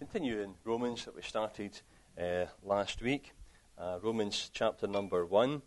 continue in Romans that we started last week. Romans chapter number 1.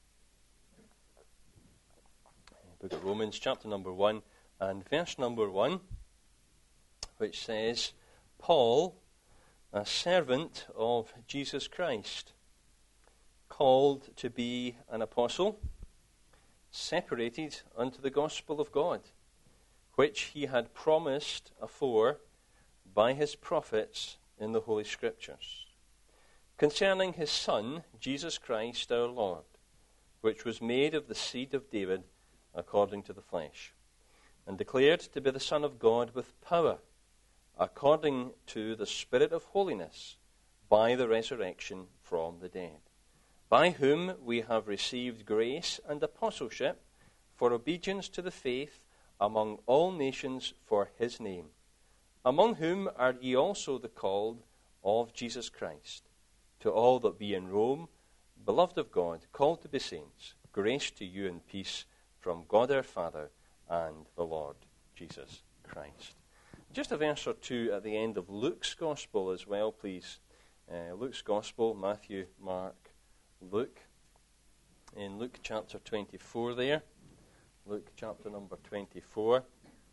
Book of Romans chapter number 1 and verse number 1, which says, Paul, a servant of Jesus Christ, called to be an apostle, separated unto the gospel of God, which he had promised afore by his prophets in the Holy Scriptures, concerning his Son, Jesus Christ our Lord, which was made of the seed of David according to the flesh, and declared to be the Son of God with power, according to the Spirit of holiness, by the resurrection from the dead, by whom we have received grace and apostleship for obedience to the faith among all nations for his name, among whom are ye also the called of Jesus Christ. To all that be in Rome, beloved of God, called to be saints, grace to you and peace from God our Father and the Lord Jesus Christ. Just a verse or two at the end of Luke's Gospel as well, please. Luke's Gospel, Matthew, Mark, Luke. In Luke chapter 24 there. Luke chapter number 24.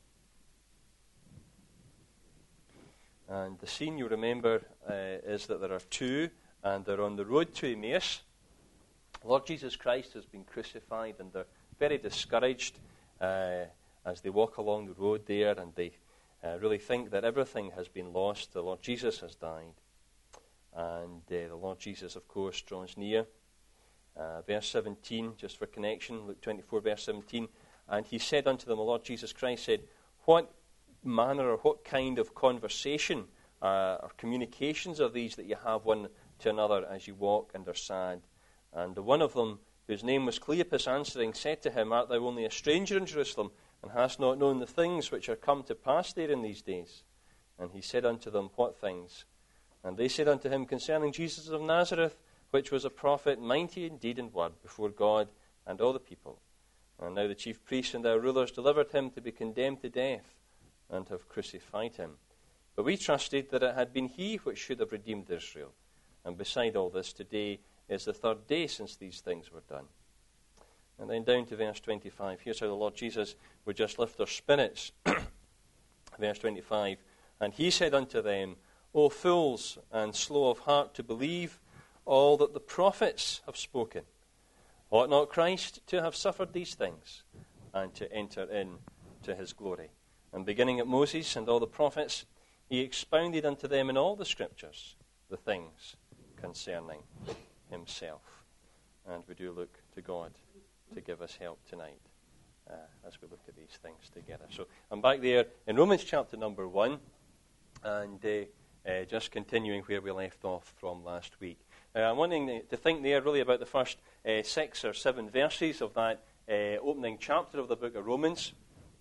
And the scene you remember is that there are two, and they're on the road to Emmaus. Lord Jesus Christ has been crucified, and they're very discouraged as they walk along the road there, and they really think that everything has been lost. The Lord Jesus has died. And the Lord Jesus, of course, draws near. Verse 17, just for connection, Luke 24, verse 17. And he said unto them, the Lord Jesus Christ said, what manner or what kind of conversation or communications are these that you have one to another as you walk and are sad? And the one of them, whose name was Cleopas, answering, said to him, Art thou only a stranger in Jerusalem, and hast not known the things which are come to pass there in these days? And he said unto them, What things? And they said unto him, Concerning Jesus of Nazareth, which was a prophet, mighty in deed and word before God and all the people. And now the chief priests and our rulers delivered him to be condemned to death, and have crucified him. But we trusted that it had been he which should have redeemed Israel. And beside all this, today is the third day since these things were done. And then down to verse 25. Here's how the Lord Jesus would just lift their spirits. Verse 25. And he said unto them, O fools, and slow of heart to believe all that the prophets have spoken. Ought not Christ to have suffered these things, and to enter into his glory? And beginning at Moses and all the prophets, he expounded unto them in all the Scriptures the things concerning himself. And we do look to God to give us help tonight as we look at these things together. So I'm back there in Romans chapter number 1, and just continuing where we left off from last week. I'm wanting to think there really about the first 6 or 7 verses of that opening chapter of the book of Romans.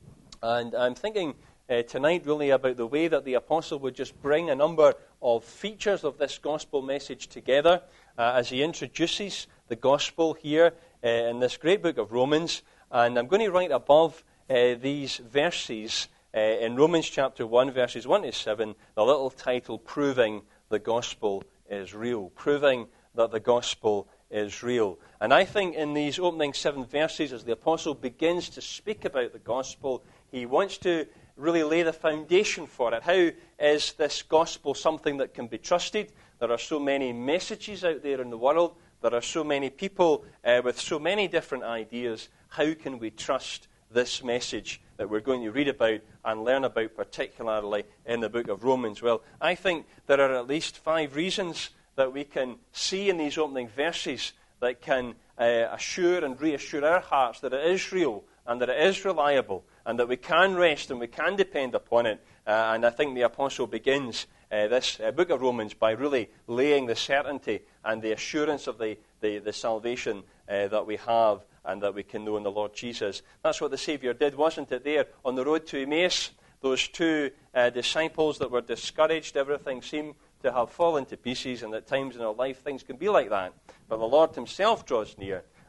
And I'm thinking tonight really about the way that the apostle would just bring a number of features of this gospel message together as he introduces the gospel here in this great book of Romans. And I'm going to write above these verses in Romans chapter 1, verses 1 to 7, the little title, Proving the Gospel is Real. Proving that the gospel is real. And I think in these opening 7 verses, as the apostle begins to speak about the gospel, he wants to really lay the foundation for it. How is this gospel something that can be trusted? There are so many messages out there in the world. There are so many people with so many different ideas. How can we trust this message that we're going to read about and learn about, particularly in the book of Romans? Well, I think there are at least 5 reasons that we can see in these opening verses that can assure and reassure our hearts that it is real and that it is reliable and that we can rest and we can depend upon it. And I think the apostle begins this book of Romans by really laying the certainty and the assurance of the salvation that we have and that we can know in the Lord Jesus. That's what the Savior did, wasn't it, there on the road to Emmaus? Those 2 disciples that were discouraged, everything seemed to have fallen to pieces, and at times in our life things can be like that. But the Lord himself draws near,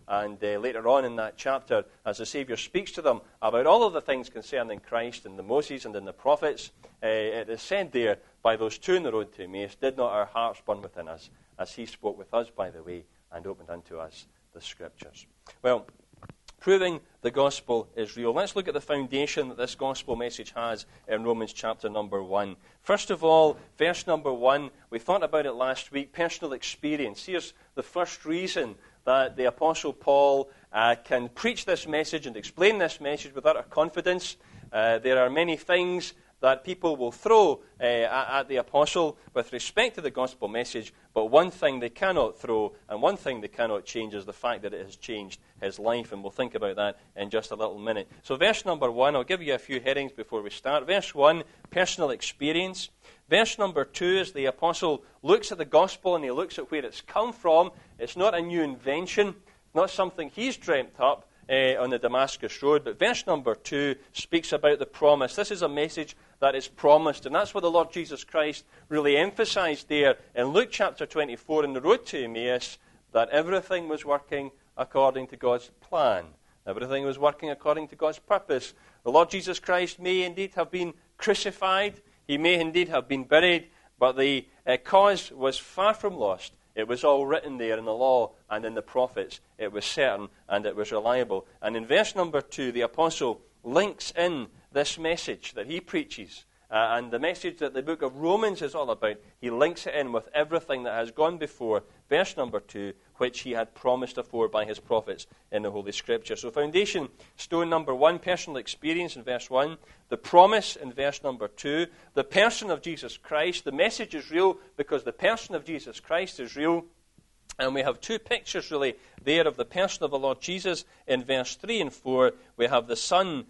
And later on in that chapter, as the Saviour speaks to them about all of the things concerning Christ and the Moses and in the prophets, it is said there, by those two on the road to Emmaus, did not our hearts burn within us, as he spoke with us by the way, and opened unto us the Scriptures. Well, proving the gospel is real. Let's look at the foundation that this gospel message has in Romans chapter number 1. First of all, verse number 1, we thought about it last week, personal experience. Here's the first reason that the Apostle Paul can preach this message and explain this message with utter confidence. There are many things that people will throw at the apostle with respect to the gospel message, but one thing they cannot throw and one thing they cannot change is the fact that it has changed his life, and we'll think about that in just a little minute. So verse number 1, I'll give you a few headings before we start. Verse 1, personal experience. Verse number 2, as the apostle looks at the gospel and he looks at where it's come from, it's not a new invention, not something he's dreamt up on the Damascus Road, but verse number 2 speaks about the promise. This is a message that is promised, and that's what the Lord Jesus Christ really emphasized there in Luke chapter 24 in the road to Emmaus, that everything was working according to God's plan. Everything was working according to God's purpose. The Lord Jesus Christ may indeed have been crucified, he may indeed have been buried, but the cause was far from lost. It was all written there in the law and in the prophets. It was certain and it was reliable. And in verse number 2, the apostle links in this message that he preaches and the message that the book of Romans is all about. He links it in with everything that has gone before, verse number 2, which he had promised afore by his prophets in the Holy Scripture. So foundation stone number 1, personal experience in verse 1, the promise in verse number 2, the person of Jesus Christ. The message is real because the person of Jesus Christ is real. And we have two pictures really there of the person of the Lord Jesus. In verse 3 and 4, we have the Son,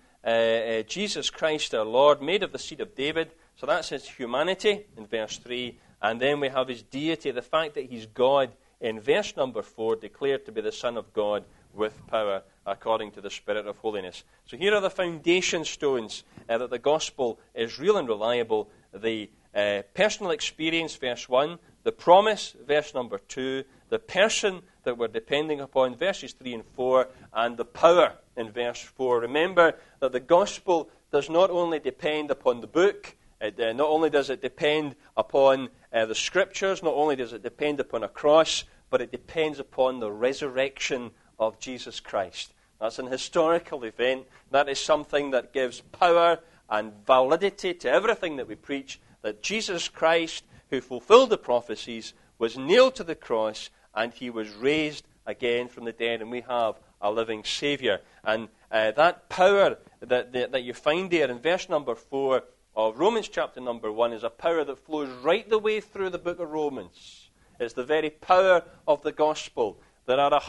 Jesus Christ our Lord, made of the seed of David. So that's his humanity in verse 3. And then we have his deity, the fact that he's God in verse number 4, declared to be the Son of God with power according to the Spirit of holiness. So here are the foundation stones that the gospel is real and reliable. The personal experience, verse 1, the promise, verse number 2, the person that we're depending upon, verses 3 and 4, and the power in verse 4. Remember that the gospel does not only depend upon the book, not only does it depend upon the Scriptures, not only does it depend upon a cross, but it depends upon the resurrection of Jesus Christ. That's an historical event. That is something that gives power and validity to everything that we preach, that Jesus Christ, who fulfilled the prophecies, was nailed to the cross, and he was raised again from the dead, and we have a living Savior. And that power that you find there in verse number 4 of Romans chapter number 1 is a power that flows right the way through the book of Romans. It's the very power of the gospel. There are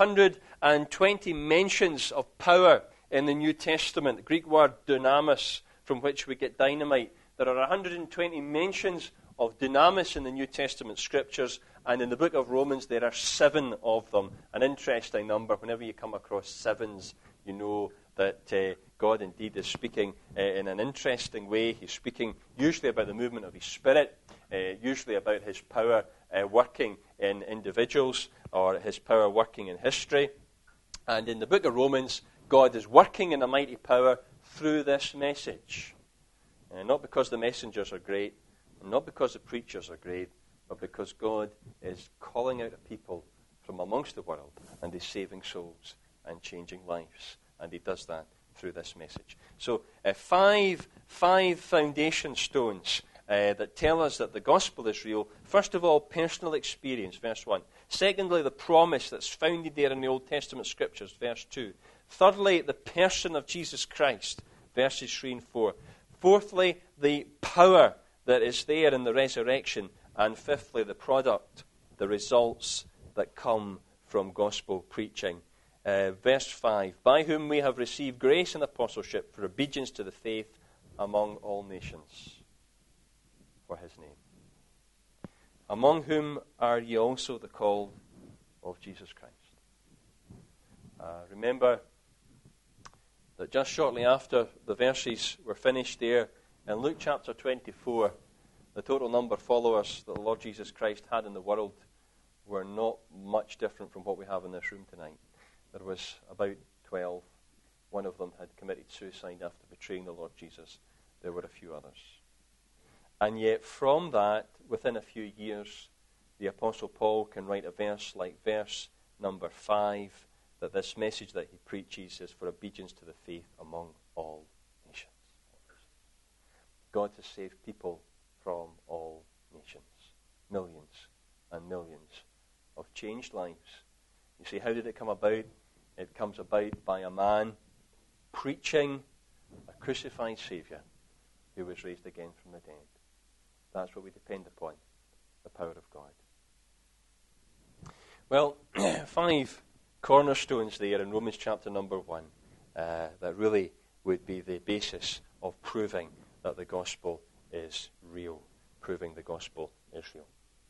120 mentions of power in the New Testament, the Greek word dunamis, from which we get dynamite. There are 120 mentions of dunamis in the New Testament Scriptures, and in the book of Romans there are 7 of them. An interesting number. Whenever you come across 7s, you know that God indeed is speaking in an interesting way. He's speaking usually about the movement of his Spirit, usually about his power working in individuals, or his power working in history. And in the book of Romans, God is working in a mighty power through this message. Not because the messengers are great, not because the preachers are great, but because God is calling out a people from amongst the world, and he's saving souls and changing lives. And he does that through this message. So 5 foundation stones that tell us that the gospel is real. First of all, personal experience, verse 1. Secondly, the promise that's founded there in the Old Testament Scriptures, verse 2. Thirdly, the person of Jesus Christ, verses 3 and 4. Fourthly, the power that is there in the resurrection. And fifthly, the product, the results that come from gospel preaching. Verse 5, by whom we have received grace and apostleship for obedience to the faith among all nations, for his name. Among whom are ye also the called of Jesus Christ. Remember that just shortly after the verses were finished there, in Luke chapter 24, the total number of followers that the Lord Jesus Christ had in the world were not much different from what we have in this room tonight. there was about 12. One of them had committed suicide after betraying the Lord Jesus. There were a few others. And yet from that, within a few years, the Apostle Paul can write a verse like verse number 5, that this message that he preaches is for obedience to the faith among all nations. God has saved people from all nations. Millions and millions of changed lives. You see, how did it come about? It comes about by a man preaching a crucified Saviour who was raised again from the dead. That's what we depend upon, the power of God. Well, 5 cornerstones there in Romans chapter number 1 that really would be the basis of proving that the gospel is real, proving the gospel is real.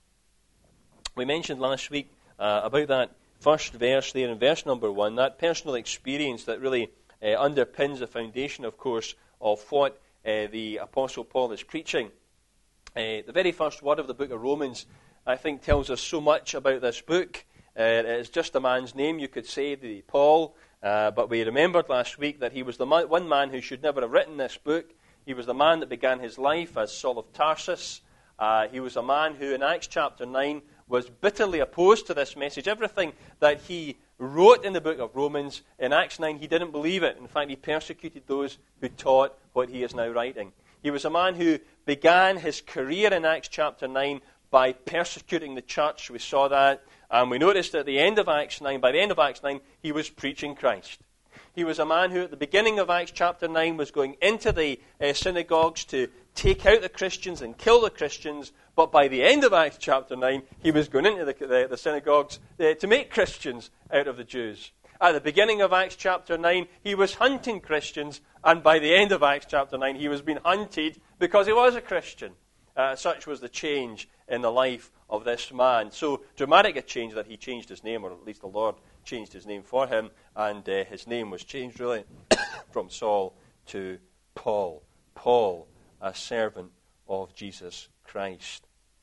We mentioned last week about that first verse there in verse number 1, that personal experience that really underpins the foundation, of course, of what the Apostle Paul is preaching. The very first word of the book of Romans, I think, tells us so much about this book. It is just a man's name, you could say, the Paul, but we remembered last week that he was the one man who should never have written this book. He was the man that began his life as Saul of Tarsus. He was a man who, in Acts chapter 9, was bitterly opposed to this message. Everything that he wrote in the book of Romans, in Acts 9, he didn't believe it. In fact, he persecuted those who taught what he is now writing. He was a man who began his career in Acts chapter 9 by persecuting the church. We saw that. And we noticed at the end of Acts 9, by the end of Acts 9, he was preaching Christ. He was a man who at the beginning of Acts chapter 9 was going into the synagogues to take out the Christians and kill the Christians. But by the end of Acts chapter 9, he was going into the synagogues to make Christians out of the Jews. At the beginning of Acts chapter 9, he was hunting Christians. And by the end of Acts chapter 9, he was being hunted because he was a Christian. Such was the change in the life of this man. So dramatic a change that he changed his name, or at least the Lord changed his name for him, and his name was changed really from Saul to Paul. Paul, a servant of Jesus Christ.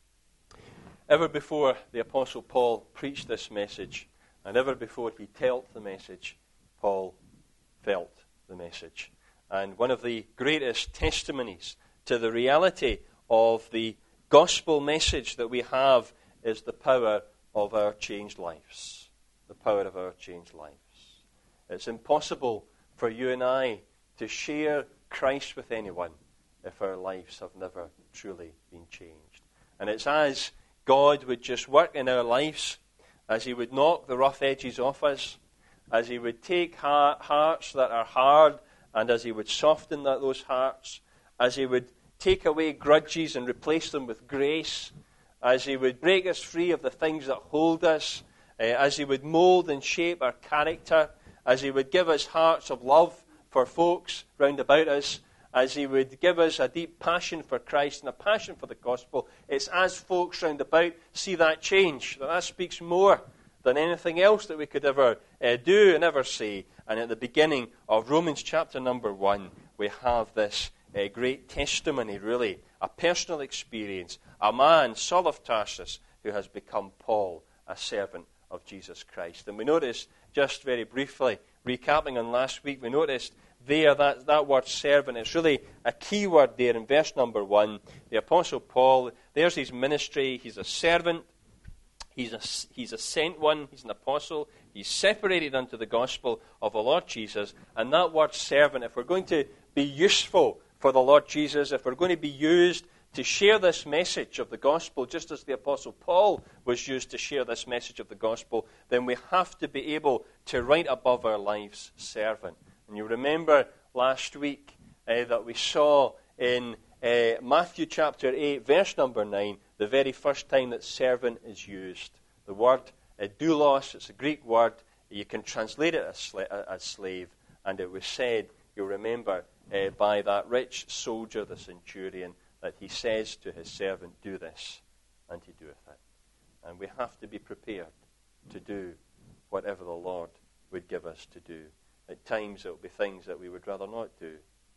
Ever before the Apostle Paul preached this message, and ever before he told the message, Paul felt the message. And one of the greatest testimonies to the reality of the gospel message that we have is the power of our changed lives. The power of our changed lives. It's impossible for you and I to share Christ with anyone if our lives have never truly been changed. And it's as God would just work in our lives, as he would knock the rough edges off us, as he would take hearts that are hard, and as he would soften those hearts, as he would take away grudges and replace them with grace, as he would break us free of the things that hold us, as he would mold and shape our character, as he would give us hearts of love for folks round about us, as he would give us a deep passion for Christ and a passion for the gospel. It's as folks round about see that change, that speaks more than anything else that we could ever do and ever say. And at the beginning of Romans chapter number 1, we have this great testimony, really, a personal experience, a man, Saul of Tarsus, who has become Paul, a servant of Jesus Christ. And we noticed, just very briefly, recapping on last week, we noticed there that word servant, it's really a key word there in verse number 1. The Apostle Paul, there's his ministry, he's a servant, he's a sent one, he's an apostle, he's separated unto the gospel of the Lord Jesus. And that word servant, if we're going to be useful for the Lord Jesus, if we're going to be used to share this message of the gospel, just as the Apostle Paul was used to share this message of the gospel, then we have to be able to write above our lives, servant. And you remember last week that we saw in Matthew chapter 8, verse number 9, the very first time that servant is used. The word doulos, it's a Greek word. You can translate it as slave. And it was said, you'll remember, by that rich soldier, the centurion, that he says to his servant, do this, and he doeth it. And we have to be prepared to do whatever the Lord would give us to do. At times it will be things that we would rather not do.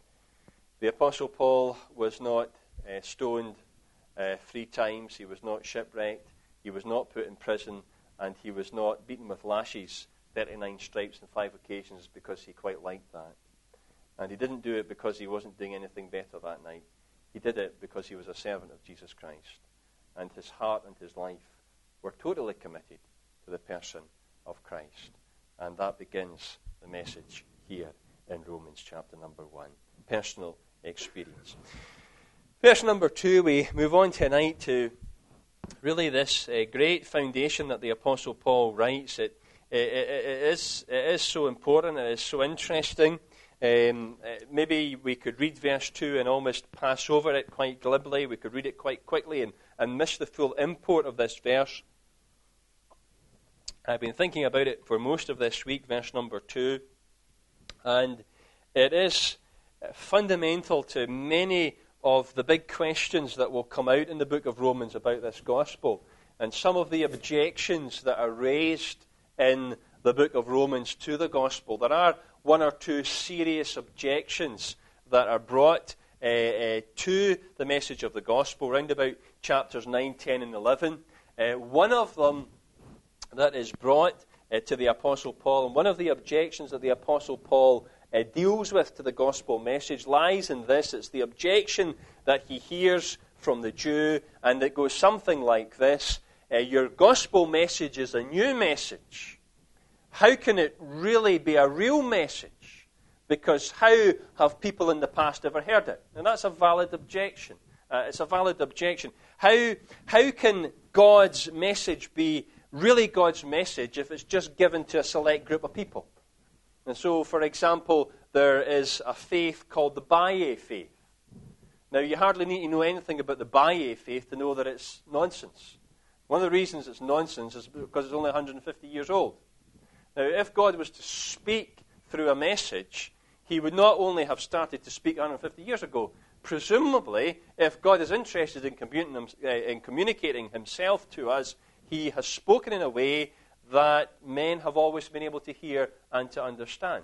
The Apostle Paul was not stoned 3 times. He was not shipwrecked. He was not put in prison. And he was not beaten with lashes 39 stripes on 5 occasions because he quite liked that. And he didn't do it because he wasn't doing anything better that night. He did it because he was a servant of Jesus Christ. And his heart and his life were totally committed to the person of Christ. And that begins the message here in Romans chapter number 1. Personal experience. Verse number 2, we move on tonight to really this great foundation that the Apostle Paul writes. It is so important, it is so interesting. Maybe we could read verse 2 and almost pass over it quite glibly. We could read it quite quickly and miss the full import of this verse. I've been thinking about it for most of this week, verse number 2. And it is fundamental to many of the big questions that will come out in the book of Romans about this gospel. And some of the objections that are raised in the book of Romans to the gospel. There are one or two serious objections that are brought to the message of the gospel, round about chapters 9, 10, and 11. One of them that is brought to the Apostle Paul, and one of the objections that the Apostle Paul deals with to the gospel message lies in this. It's the objection that he hears from the Jew, and it goes something like this. Your gospel message is a new message. How can it really be a real message? Because how have people in the past ever heard it? And that's a valid objection. It's a valid objection. How can God's message be really God's message if it's just given to a select group of people? And so, for example, there is a faith called the Baha'i faith. Now, you hardly need to know anything about the Baha'i faith to know that it's nonsense. One of the reasons it's nonsense is because it's only 150 years old. Now, if God was to speak through a message, he would not only have started to speak 150 years ago. Presumably, if God is interested in communicating himself to us, he has spoken in a way that men have always been able to hear and to understand.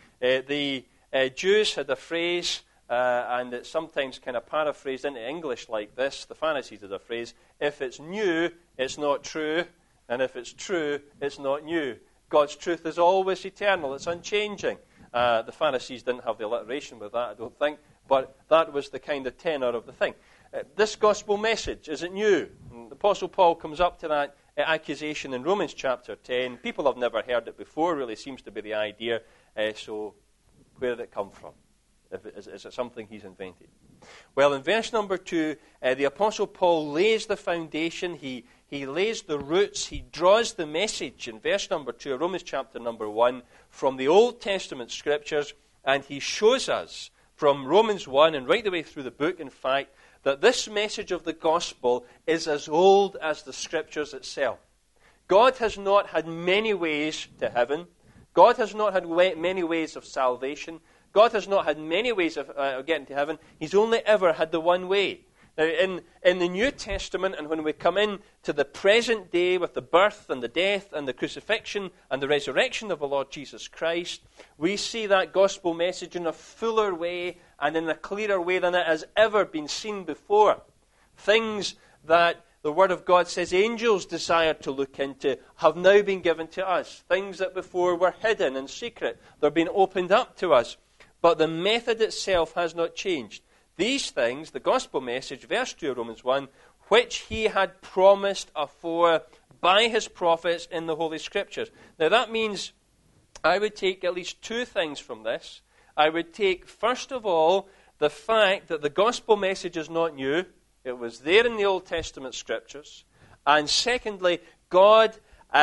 The Jews had a phrase, and it's sometimes kind of paraphrased into English like this. The Pharisees had a phrase, if it's new, it's not true, and if it's true, it's not new. God's truth is always eternal, it's unchanging. The Pharisees didn't have the alliteration with that, I don't think, but that was the kind of tenor of the thing. This gospel message, is it new? And the Apostle Paul comes up to that accusation in Romans chapter 10. People have never heard it before, really seems to be the idea. So where did it come from? Is it something he's invented? Well, in verse number 2, the Apostle Paul lays the foundation. He lays the roots. He draws the message in verse number 2 of Romans chapter number 1 from the Old Testament scriptures, and he shows us from Romans 1 and right the way through the book, in fact, that this message of the gospel is as old as the scriptures itself. God has not had many ways to heaven. God has not had many ways of salvation. God has not had many ways of getting to heaven. He's only ever had the one way. Now, in the New Testament, and when we come in to the present day with the birth and the death and the crucifixion and the resurrection of the Lord Jesus Christ, we see that gospel message in a fuller way and in a clearer way than it has ever been seen before. Things that the Word of God says angels desired to look into have now been given to us. Things that before were hidden and secret, they're being opened up to us. But the method itself has not changed. These things, the gospel message, verse 2 of Romans 1, which he had promised afore by his prophets in the Holy Scriptures. Now that means I would take at least two things from this. I would take, first of all, the fact that the gospel message is not new. It was there in the Old Testament Scriptures. And secondly, God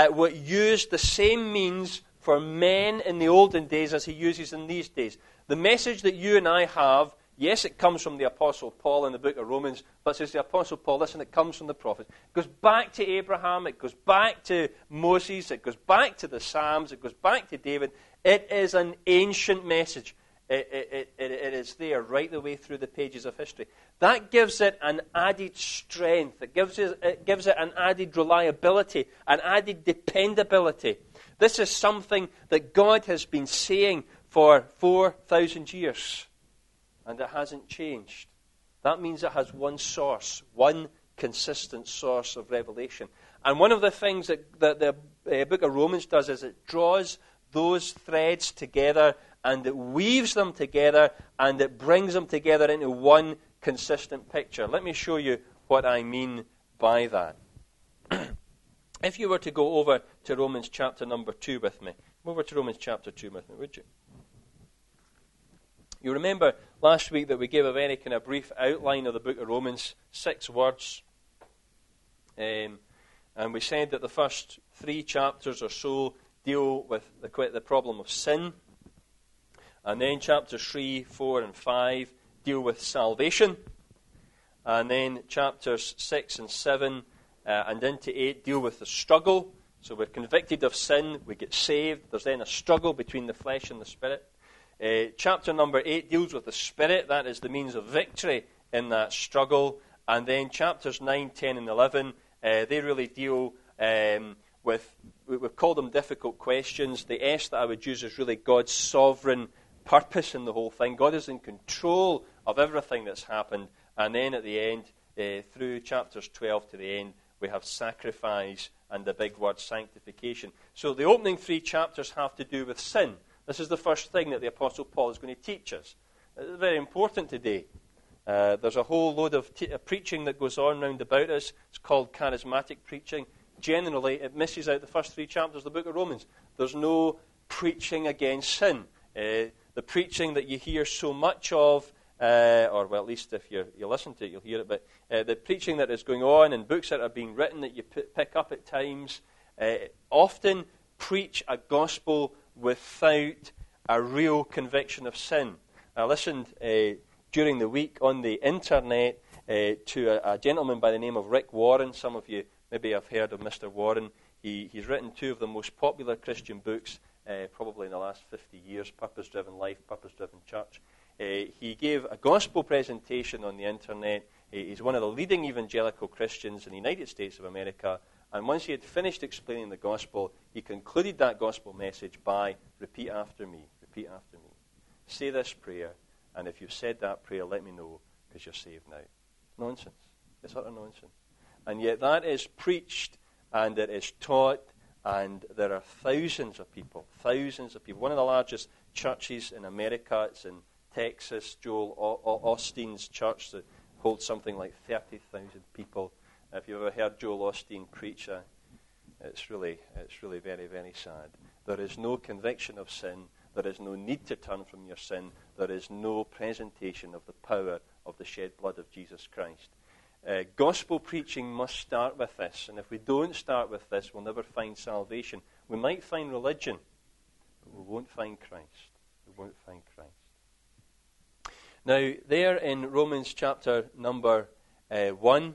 used the same means for men in the olden days as he uses in these days. The message that you and I have, yes, it comes from the Apostle Paul in the book of Romans, but says the Apostle Paul, listen, it comes from the prophets. It goes back to Abraham, it goes back to Moses, it goes back to the Psalms, it goes back to David. It is an ancient message. It is there right the way through the pages of history. That gives it an added strength. It gives it an added reliability, an added dependability. This is something that God has been saying for 4,000 years, and it hasn't changed. That means it has one source, one consistent source of revelation. And one of the things that the book of Romans does is it draws those threads together, and it weaves them together, and it brings them together into one consistent picture. Let me show you what I mean by that. If you were to go over to Romans chapter number 2 with me, go over to Romans chapter 2 with me, would you? You remember last week that we gave a very kind of brief outline of the book of Romans, 6 words. And we said that the first 3 chapters or so deal with the problem of sin. And then chapters 3, 4, and 5 deal with salvation. And then chapters 6 and 7 and into 8 deal with the struggle. So we're convicted of sin, we get saved. There's then a struggle between the flesh and the spirit. Chapter number 8 deals with the spirit. That is the means of victory in that struggle. And then chapters 9, 10, and 11, they really deal with, we've called them difficult questions. The S that I would use is really God's sovereign purpose in the whole thing. God is in control of everything that's happened. And then at the end, through chapters 12 to the end, we have sacrifice and the big word sanctification. So the opening 3 chapters have to do with sin. This is the first thing that the Apostle Paul is going to teach us. It's very important today. There's a whole load of preaching that goes on round about us. It's called charismatic preaching. Generally, it misses out the first 3 chapters of the book of Romans. There's no preaching against sin. The preaching that you hear so much of, or well, at least if you listen to it, you'll hear it, but the preaching that is going on and books that are being written that you pick up at times, often preach a gospel without a real conviction of sin. I listened during the week on the internet to a gentleman by the name of Rick Warren. Some of you maybe have heard of Mr. Warren. He's written 2 of the most popular Christian books probably in the last 50 years, Purpose-Driven Life, Purpose-Driven Church. He gave a gospel presentation on the internet. He's one of the leading evangelical Christians in the United States of America. And once he had finished explaining the gospel, he concluded that gospel message by, repeat after me, say this prayer, and if you've said that prayer, let me know, because you're saved now. Nonsense. It's utter nonsense. And yet that is preached, and it is taught, and there are thousands of people. One of the largest churches in America, it's in Texas, Joel Osteen's church that holds something like 30,000 people. If you've ever heard Joel Osteen preach, it's really very, very sad. There is no conviction of sin. There is no need to turn from your sin. There is no presentation of the power of the shed blood of Jesus Christ. Gospel preaching must start with this, and if we don't start with this, we'll never find salvation. We might find religion, but we won't find Christ. Now, there in Romans chapter number 2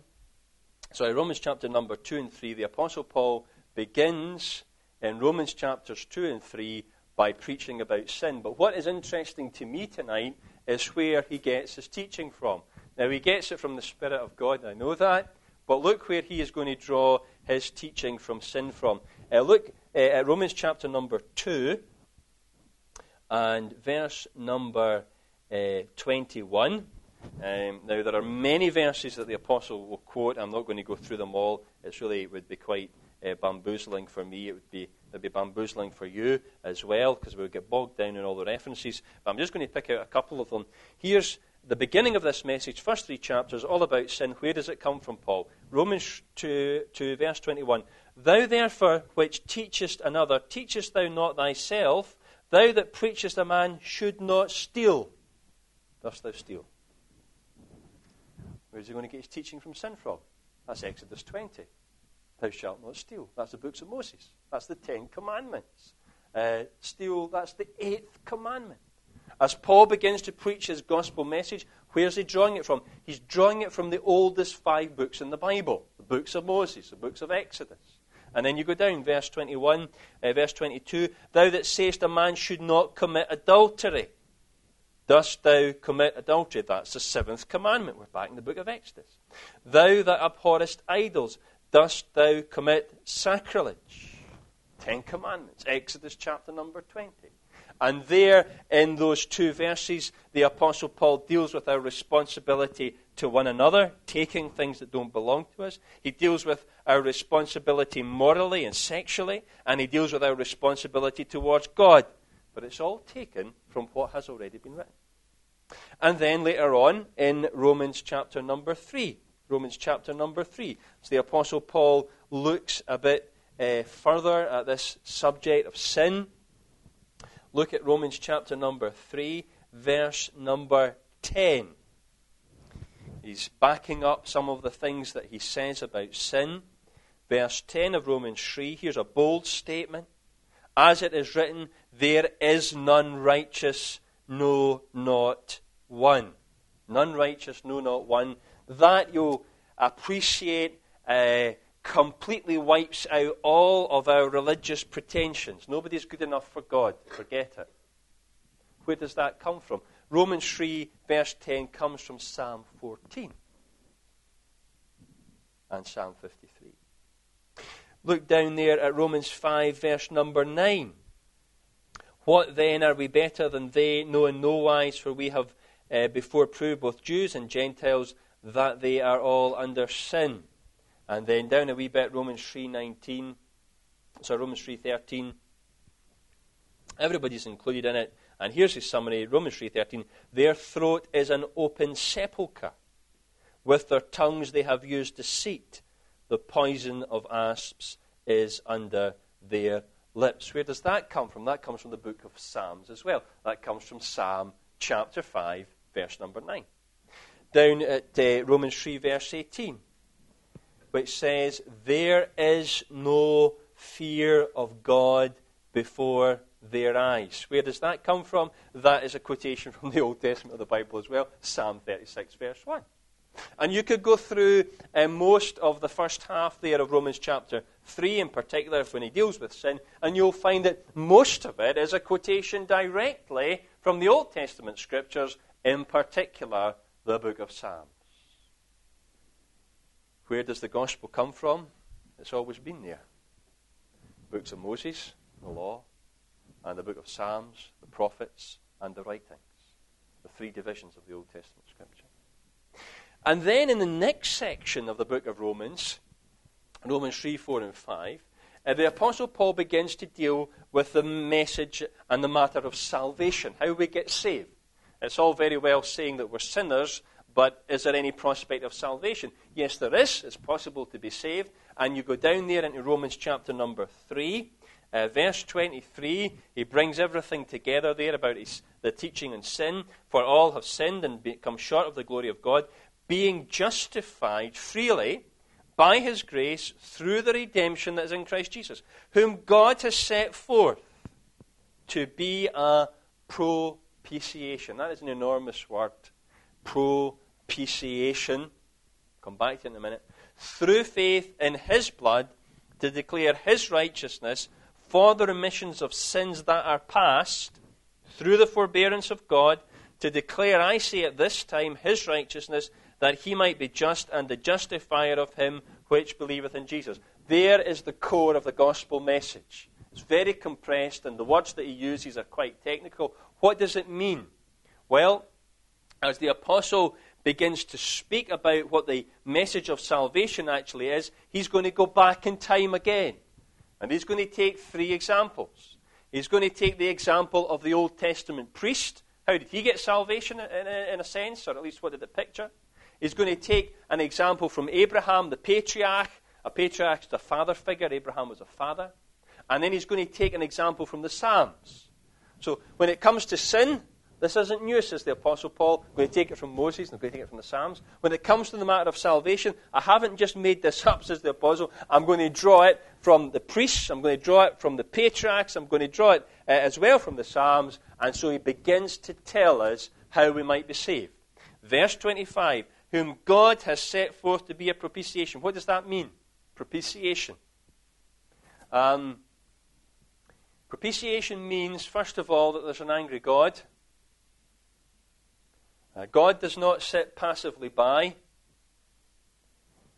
and 3, the Apostle Paul begins in Romans chapters 2 and 3 by preaching about sin. But what is interesting to me tonight is where he gets his teaching from. Now, he gets it from the Spirit of God, I know that, but look where he is going to draw his teaching from sin from. Look at Romans chapter number 2 and verse number 21. Now, there are many verses that the Apostle will quote. I'm not going to go through them all. It would be quite bamboozling for me. It would be bamboozling for you as well, because we would get bogged down in all the references. But I'm just going to pick out a couple of them. Here's the beginning of this message, first 3 chapters, all about sin. Where does it come from, Paul? Romans 2 verse 21. Thou therefore which teachest another, teachest thou not thyself? Thou that preachest a man should not steal, dost thou steal? Where is he going to get his teaching from sin from? That's Exodus 20. Thou shalt not steal. That's the books of Moses. That's the 10 Commandments. Steal, that's the 8th commandment. As Paul begins to preach his gospel message, where's he drawing it from? He's drawing it from the oldest 5 books in the Bible. The books of Moses, the books of Exodus. And then you go down, verse 21, verse 22. Thou that sayest a man should not commit adultery, dost thou commit adultery? That's the 7th commandment. We're back in the book of Exodus. Thou that abhorrest idols, dost thou commit sacrilege? 10 commandments. Exodus chapter number 20. And there, in those 2 verses, the Apostle Paul deals with our responsibility to one another, taking things that don't belong to us. He deals with our responsibility morally and sexually, and he deals with our responsibility towards God. But it's all taken from what has already been written. And then later on, in Romans chapter number 3, as the Apostle Paul looks a bit further at this subject of sin. Look at Romans chapter number 3, verse number 10. He's backing up some of the things that he says about sin. Verse 10 of Romans 3, here's a bold statement. As it is written, there is none righteous, no, not one. None righteous, no, not one. That, you'll appreciate, completely wipes out all of our religious pretensions. Nobody's good enough for God. Forget it. Where does that come from? Romans 3, verse 10 comes from Psalm 14 and Psalm 53. Look down there at Romans 5, verse number 9. What then, are we better than they? No, in no wise, for we have before proved, both Jews and Gentiles, that they are all under sin. And then down a wee bit, Romans 3:13. Everybody's included in it. And here's his summary, Romans 3:13. Their throat is an open sepulchre. With their tongues they have used deceit. The poison of asps is under their lips. Where does that come from? That comes from the book of Psalms as well. That comes from Psalm chapter 5, verse number 9. Down at Romans 3, verse 18. Which says, there is no fear of God before their eyes. Where does that come from? That is a quotation from the Old Testament of the Bible as well, Psalm 36, verse 1. And you could go through most of the first half there of Romans chapter 3 in particular, when he deals with sin, and you'll find that most of it is a quotation directly from the Old Testament scriptures, in particular the book of Psalms. Where does the gospel come from? It's always been there. Books of Moses, the law, and the book of Psalms, the prophets, and the writings. The 3 divisions of the Old Testament scripture. And then in the next section of the book of Romans, Romans 3, 4, and 5, the Apostle Paul begins to deal with the message and the matter of salvation, how we get saved. It's all very well saying that we're sinners, but is there any prospect of salvation? Yes, there is. It's possible to be saved. And you go down there into Romans chapter number 3, verse 23. He brings everything together there about the teaching on sin. For all have sinned and come short of the glory of God, being justified freely by his grace through the redemption that is in Christ Jesus, whom God has set forth to be a propitiation. That is an enormous word. Propitiation. Come back to it in a minute. Through faith in his blood, to declare his righteousness for the remissions of sins that are past, through the forbearance of God, to declare, I say at this time, his righteousness, that he might be just and the justifier of him which believeth in Jesus. There is the core of the gospel message. It's very compressed, and the words that he uses are quite technical. What does it mean? Well, as the apostle begins to speak about what the message of salvation actually is, he's going to go back in time again. And he's going to take 3 examples. He's going to take the example of the Old Testament priest. How did he get salvation in a sense, or at least what did it picture? He's going to take an example from Abraham, the patriarch. A patriarch is a father figure. Abraham was a father. And then he's going to take an example from the Psalms. So when it comes to sin, this isn't new, says the Apostle Paul. I'm going to take it from Moses and I'm going to take it from the Psalms. When it comes to the matter of salvation, I haven't just made this up, says the Apostle. I'm going to draw it from the priests. I'm going to draw it from the patriarchs. I'm going to draw it as well from the Psalms. And so he begins to tell us how we might be saved. Verse 25, whom God has set forth to be a propitiation. What does that mean? Propitiation. Propitiation means, first of all, that there's an angry God. God does not sit passively by.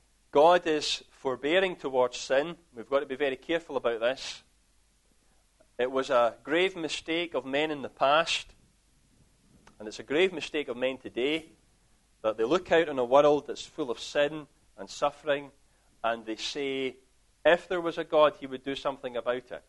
God is forbearing towards sin. We've got to be very careful about this. It was a grave mistake of men in the past, and it's a grave mistake of men today, that they look out on a world that's full of sin and suffering, and they say, if there was a God, he would do something about it.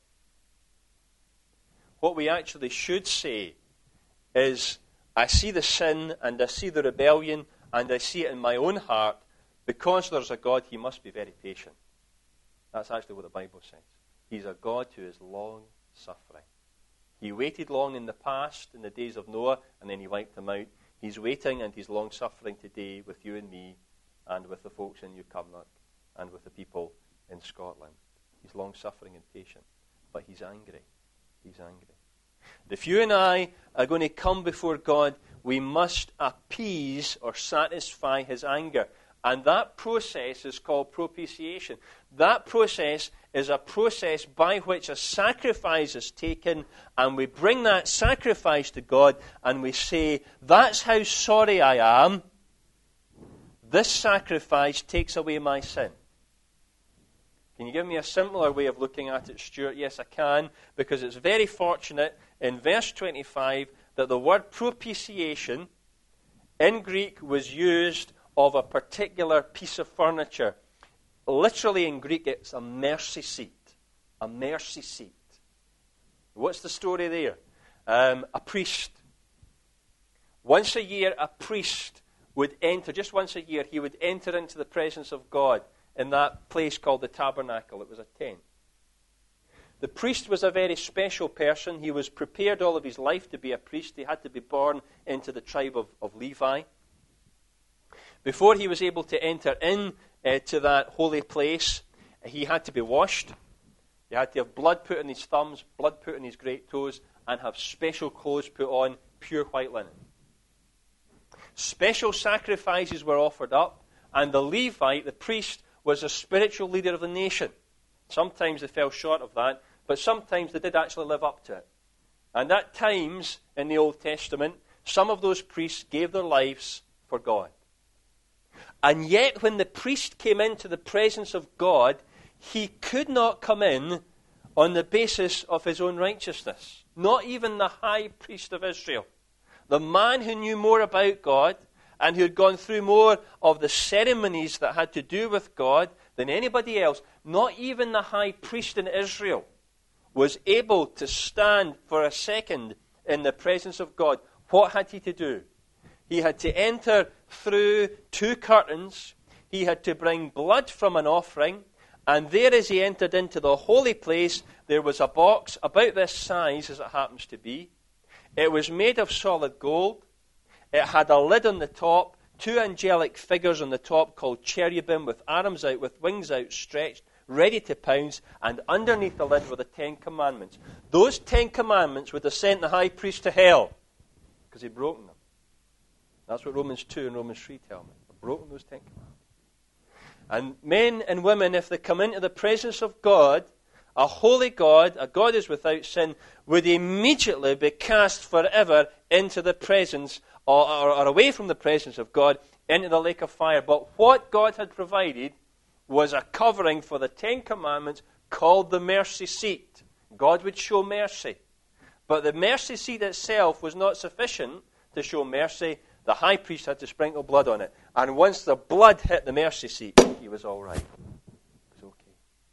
What we actually should say is, I see the sin and I see the rebellion and I see it in my own heart. Because there's a God, he must be very patient. That's actually what the Bible says. He's a God who is long-suffering. He waited long in the past, in the days of Noah, and then he wiped them out. He's waiting and he's long-suffering today with you and me and with the folks in New Cumnock and with the people in Scotland. He's long-suffering and patient, but he's angry. He's angry. If you and I are going to come before God, we must appease or satisfy his anger. And that process is called propitiation. That process is a process by which a sacrifice is taken, and we bring that sacrifice to God, and we say, that's how sorry I am. This sacrifice takes away my sin. Can you give me a simpler way of looking at it, Stuart? Yes, I can, because it's very fortunate in verse 25 that the word propitiation in Greek was used of a particular piece of furniture. Literally in Greek, it's a mercy seat. A mercy seat. What's the story there? A priest. Once a year, a priest would enter, just once a year, he would enter into the presence of God in that place called the tabernacle. It was a tent. The priest was a very special person. He was prepared all of his life to be a priest. He had to be born into the tribe of Levi. Before he was able to enter in to that holy place, he had to be washed. He had to have blood put on his thumbs, blood put on his great toes, and have special clothes put on, pure white linen. Special sacrifices were offered up, and the Levite, the priest, was a spiritual leader of the nation. Sometimes they fell short of that, but sometimes they did actually live up to it. And at times, in the Old Testament, some of those priests gave their lives for God. And yet, when the priest came into the presence of God, he could not come in on the basis of his own righteousness. Not even the high priest of Israel. The man who knew more about God and who had gone through more of the ceremonies that had to do with God than anybody else, not even the high priest in Israel was able to stand for a second in the presence of God. What had he to do? He had to enter through two curtains. He had to bring blood from an offering. And there, as he entered into the holy place, there was a box about this size, as it happens to be. It was made of solid gold. It had a lid on the top, two angelic figures on the top called cherubim with arms out, with wings outstretched, ready to pounce, and underneath the lid were the 10 Commandments. Those 10 Commandments would have sent the high priest to hell because he'd broken them. That's what Romans 2 and Romans 3 tell me. They've broken those 10 Commandments. And men and women, if they come into the presence of God, a holy God, a God is without sin, would immediately be cast forever into the presence or away from the presence of God into the lake of fire. But what God had provided was a covering for the 10 Commandments called the mercy seat. God would show mercy. But the mercy seat itself was not sufficient to show mercy. The high priest had to sprinkle blood on it. And once the blood hit the mercy seat, he was all right. It was okay.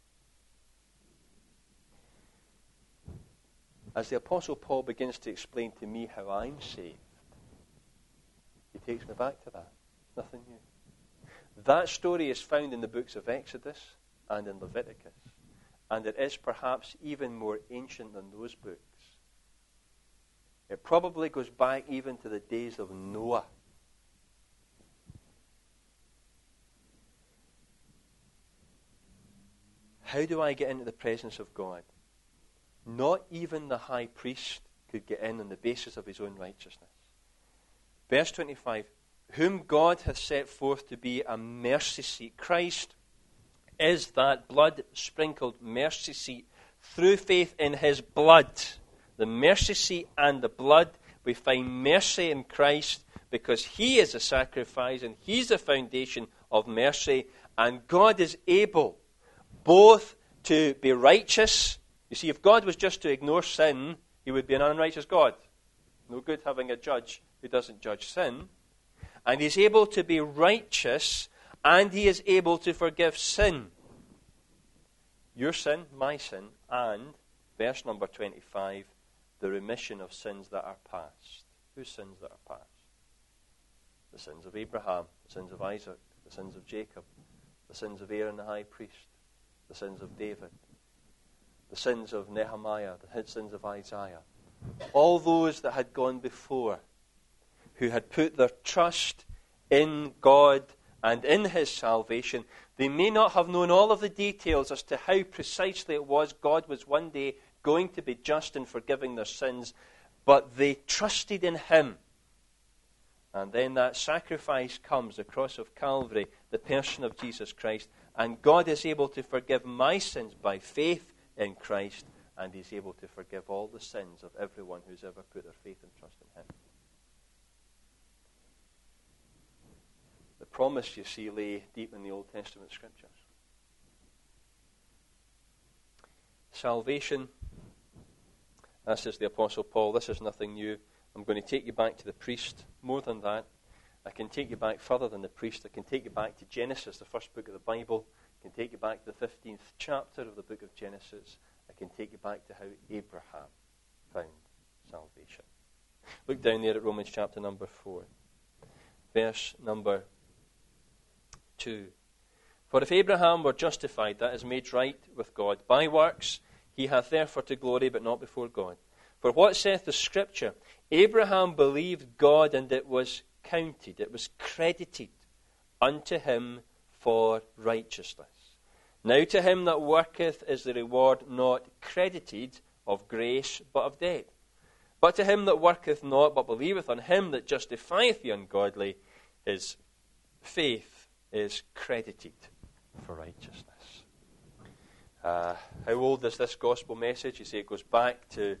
As the Apostle Paul begins to explain to me how I'm saved, he takes me back to that. Nothing new. That story is found in the books of Exodus and in Leviticus. And it is perhaps even more ancient than those books. It probably goes back even to the days of Noah. How do I get into the presence of God? Not even the high priest could get in on the basis of his own righteousness. Verse 25, whom God hath set forth to be a mercy seat. Christ is that blood-sprinkled mercy seat through faith in his blood. The mercy seat and the blood, we find mercy in Christ because he is a sacrifice and he's the foundation of mercy. And God is able both to be righteous. You You see, if God was just to ignore sin, he would be an unrighteous God. No good having a judge who doesn't judge sin. And he's able to be righteous, and he is able to forgive sin. Your sin, my sin, and, verse number 25, the remission of sins that are past. Whose sins that are past? The sins of Abraham, the sins of Isaac, the sins of Jacob, the sins of Aaron the high priest, the sins of David, the sins of Nehemiah, the sins of Isaiah. All those that had gone before, who had put their trust in God and in his salvation. They may not have known all of the details as to how precisely it was God was one day going to be just in forgiving their sins, but they trusted in him. And then that sacrifice comes, the cross of Calvary, the person of Jesus Christ, and God is able to forgive my sins by faith in Christ, and he's able to forgive all the sins of everyone who's ever put their faith and trust in him. The promise, you see, lay deep in the Old Testament scriptures. Salvation, as says the Apostle Paul, this is nothing new. I'm going to take you back to the priest. More than that, I can take you back further than the priest. I can take you back to Genesis, the first book of the Bible. I can take you back to the 15th chapter of the book of Genesis. I can take you back to how Abraham found salvation. Look down there at Romans chapter number 4. Verse number 2. For if Abraham were justified, that is, made right with God, by works, he hath therefore to glory, but not before God. For what saith the Scripture? Abraham believed God, and it was counted, it was credited unto him for righteousness. Now to him that worketh is the reward not credited of grace, but of debt. But to him that worketh not, but believeth on him that justifieth the ungodly, his faith is credited for righteousness. How old is this gospel message? You see, it goes back to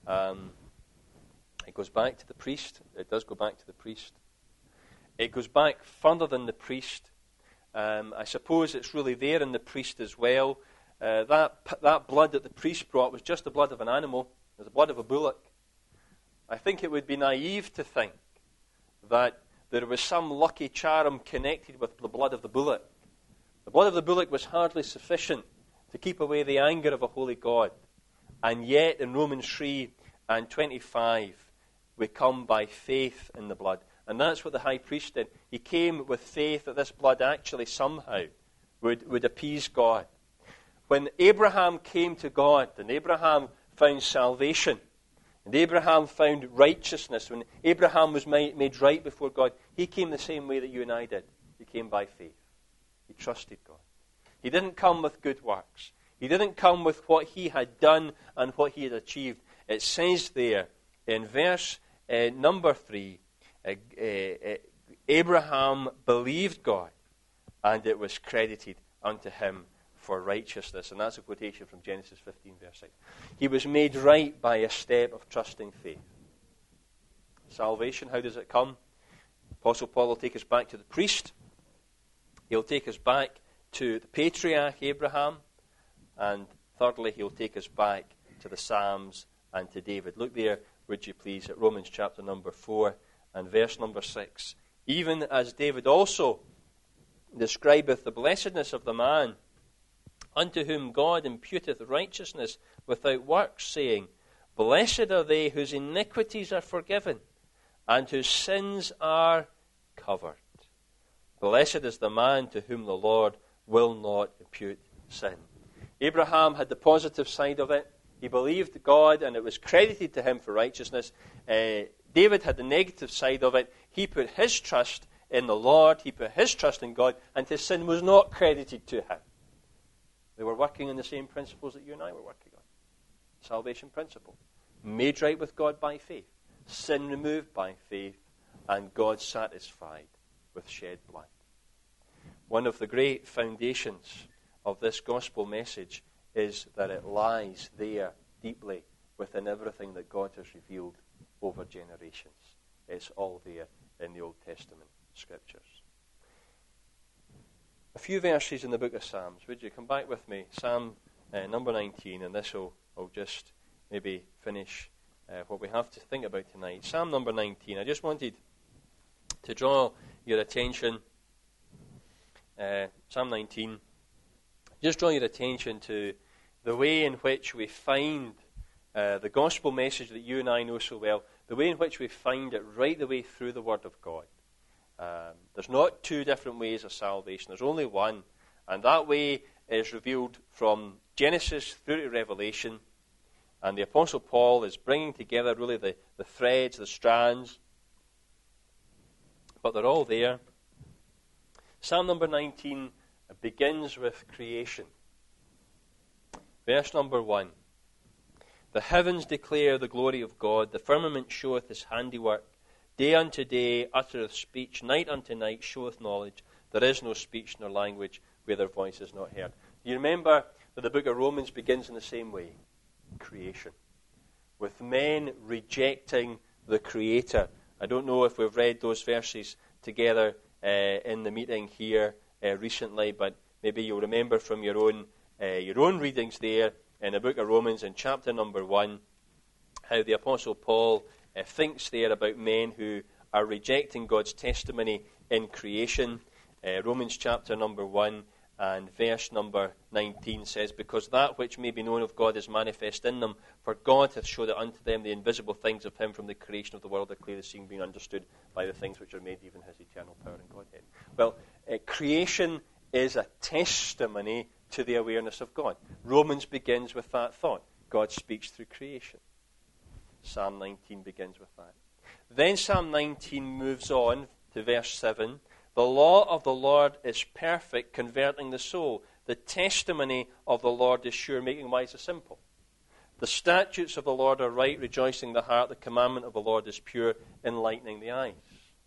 the priest. It does go back to the priest. It goes back further than the priest. I suppose it's really there in the priest as well. That blood that the priest brought was just the blood of an animal. It was the blood of a bullock. I think it would be naive to think that there was some lucky charm connected with the blood of the bullock. The blood of the bullock was hardly sufficient to keep away the anger of a holy God. And yet, in Romans 3 and 25, we come by faith in the blood. And that's what the high priest did. He came with faith that this blood actually somehow would appease God. When Abraham came to God, and Abraham found salvation, and Abraham found righteousness, when Abraham was made right before God, he came the same way that you and I did. He came by faith. He trusted God. He didn't come with good works. He didn't come with what he had done and what he had achieved. It says there in verse number 3, Abraham believed God, and it was credited unto him for righteousness. And that's a quotation from Genesis 15, verse 6. He was made right by a step of trusting faith. Salvation, how does it come? Apostle Paul will take us back to the priest. He'll take us back to the patriarch Abraham. And thirdly, he'll take us back to the Psalms and to David. Look there, would you please, at Romans chapter number 4 and verse number 6. Even as David also describeth the blessedness of the man unto whom God imputeth righteousness without works, saying, Blessed are they whose iniquities are forgiven, and whose sins are covered. Blessed is the man to whom the Lord will not impute sin. Abraham had the positive side of it. He believed God, and it was credited to him for righteousness. David had the negative side of it. He put his trust in the Lord. He put his trust in God, and his sin was not credited to him. They were working on the same principles that you and I were working on. Salvation principle. Made right with God by faith. Sin removed by faith. And God satisfied with shed blood. One of the great foundations of this gospel message is that it lies there deeply within everything that God has revealed over generations. It's all there in the Old Testament scriptures. A few verses in the book of Psalms. Would you come back with me? Psalm number 19, and this will just maybe finish what we have to think about tonight. Psalm number 19. I just wanted to draw your attention, Psalm 19, just draw your attention to the way in which we find the gospel message that you and I know so well, the way in which we find it right the way through the Word of God. There's not two different ways of salvation. There's only one. And that way is revealed from Genesis through to Revelation. And the Apostle Paul is bringing together really the threads, the strands. But they're all there. Psalm number 19 begins with creation. Verse number 1. The heavens declare the glory of God. The firmament showeth his handiwork. Day unto day uttereth speech. Night unto night showeth knowledge. There is no speech nor language where their voice is not heard. Do you remember that the book of Romans begins in the same way? Creation. With men rejecting the Creator. I don't know if we've read those verses together in the meeting here recently, but maybe you'll remember from your own readings there in the book of Romans in chapter number 1, how the Apostle Paul thinks there about men who are rejecting God's testimony in creation. Romans chapter number 1 and verse number 19 says, Because that which may be known of God is manifest in them, for God hath showed it unto them the invisible things of him from the creation of the world, are clearly seen, being understood by the things which are made, even his eternal power and Godhead. Well, creation is a testimony to the awareness of God. Romans begins with that thought. God speaks through creation. Psalm 19 begins with that. Then Psalm 19 moves on to verse 7. The law of the Lord is perfect, converting the soul. The testimony of the Lord is sure, making wise the simple. The statutes of the Lord are right, rejoicing the heart. The commandment of the Lord is pure, enlightening the eyes.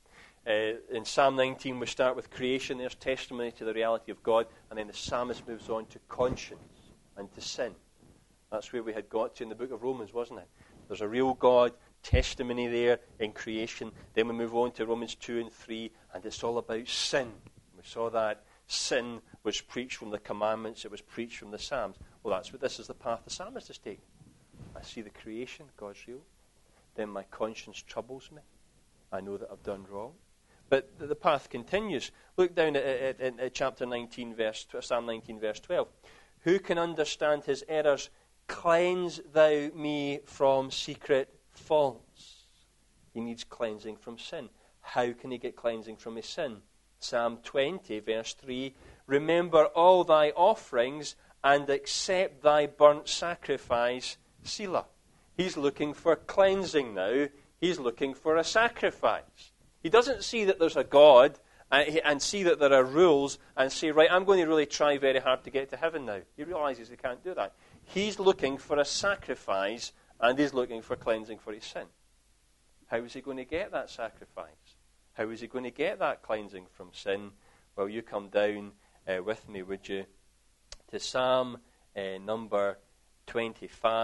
In Psalm 19, we start with creation. There's testimony to the reality of God. And then the psalmist moves on to conscience and to sin. That's where we had got to in the book of Romans, wasn't it? There's a real God, testimony there in creation. Then we move on to Romans 2 and 3, and it's all about sin. We saw that sin was preached from the commandments. It was preached from the Psalms. Well, this is the path the psalmist is taking. I see the creation, God's real. Then my conscience troubles me. I know that I've done wrong. But the path continues. Look down at chapter 19, Psalm 19, verse 12. Who can understand his errors? Cleanse thou me from secret faults. He needs cleansing from sin. How can he get cleansing from his sin? Psalm 20, verse 3. Remember all thy offerings and accept thy burnt sacrifice. Selah. He's looking for cleansing now. He's looking for a sacrifice. He doesn't see that there's a God and see that there are rules and say, right, I'm going to really try very hard to get to heaven now. He realizes he can't do that. He's looking for a sacrifice, and he's looking for cleansing for his sin. How is he going to get that sacrifice? How is he going to get that cleansing from sin? Well, you come down with me, would you, to Psalm number 20,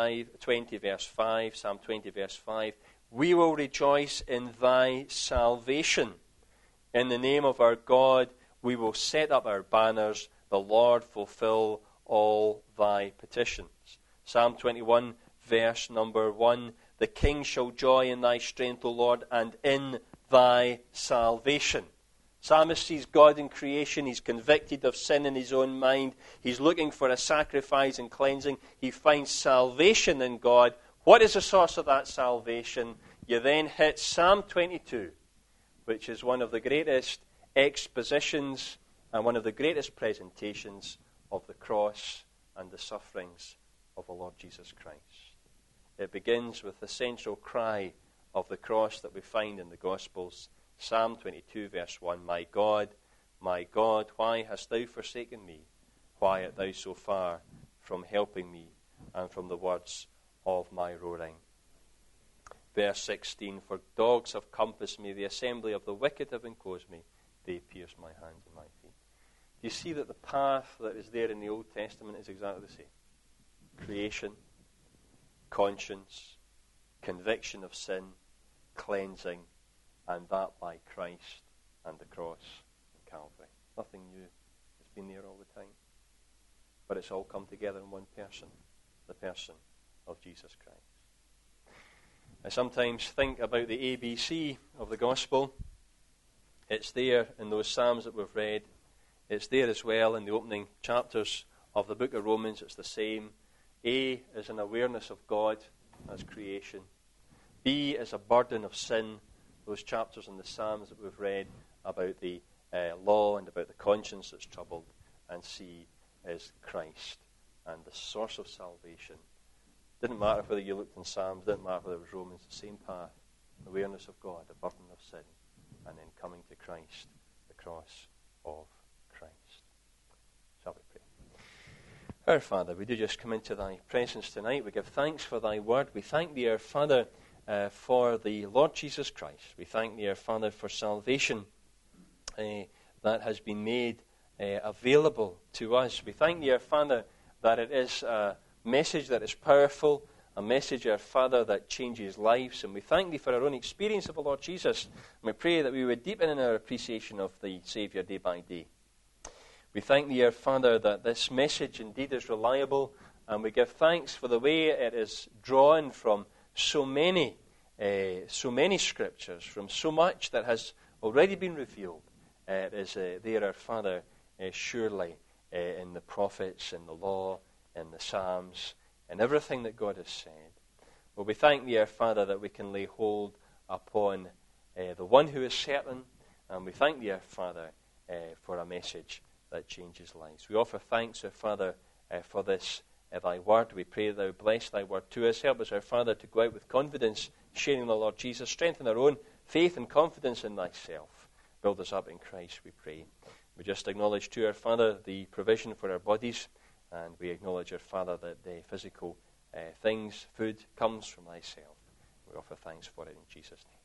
verse 5. Psalm 20, verse 5. We will rejoice in thy salvation. In the name of our God, we will set up our banners. The Lord fulfill all thy petitions. Psalm 21, verse number 1. The king shall joy in thy strength, O Lord, and in thy salvation. Psalmist sees God in creation. He's convicted of sin in his own mind. He's looking for a sacrifice and cleansing. He finds salvation in God. What is the source of that salvation? You then hit Psalm 22, which is one of the greatest expositions and one of the greatest presentations of the cross and the sufferings of the Lord Jesus Christ. It begins with the central cry of the cross that we find in the Gospels. Psalm 22, verse 1, my God, why hast thou forsaken me? Why art thou so far from helping me and from the words of my roaring? Verse 16, for dogs have compassed me, the assembly of the wicked have enclosed me, they pierce my hands and my feet. Do you see that the path that is there in the Old Testament is exactly the same? Creation, conscience, conviction of sin, cleansing, and that by Christ and the cross of Calvary. Nothing new. It's been there all the time. but it's all come together in one person, the person of Jesus Christ. I sometimes think about the ABC of the gospel. It's there in those Psalms that we've read. It's there as well in the opening chapters of the book of Romans. It's the same. A is an awareness of God as creation. B is a burden of sin, those chapters in the Psalms that we've read about the law and about the conscience that's troubled. And C is Christ and the source of salvation. Didn't matter whether you looked in Psalms, didn't matter whether it was Romans, the same path. Awareness of God, the burden of sin, and then coming to Christ, the cross of Christ. Shall we pray? Our Father, we do just come into thy presence tonight. We give thanks for thy word. We thank thee, our Father, for the Lord Jesus Christ. We thank thee, our Father, for salvation that has been made available to us. We thank thee, our Father, that it is a message that is powerful, a message, our Father, that changes lives. And we thank thee for our own experience of the Lord Jesus. And we pray that we would deepen in our appreciation of the Saviour day by day. We thank thee, our Father, that this message indeed is reliable, and we give thanks for the way it is drawn from so many scriptures, from so much that has already been revealed. It is there, our Father, surely in the prophets, in the law, in the Psalms, in everything that God has said. Well, we thank thee, our Father, that we can lay hold upon the one who is certain, and we thank thee, our Father, for a message that changes lives. We offer thanks, our Father, for this, thy word. We pray that thou bless thy word to us. Help us, our Father, to go out with confidence, sharing the Lord Jesus. Strengthen our own faith and confidence in thyself. Build us up in Christ, we pray. We just acknowledge to our Father the provision for our bodies, and we acknowledge, our Father, that the physical things, food, comes from thyself. We offer thanks for it in Jesus' name.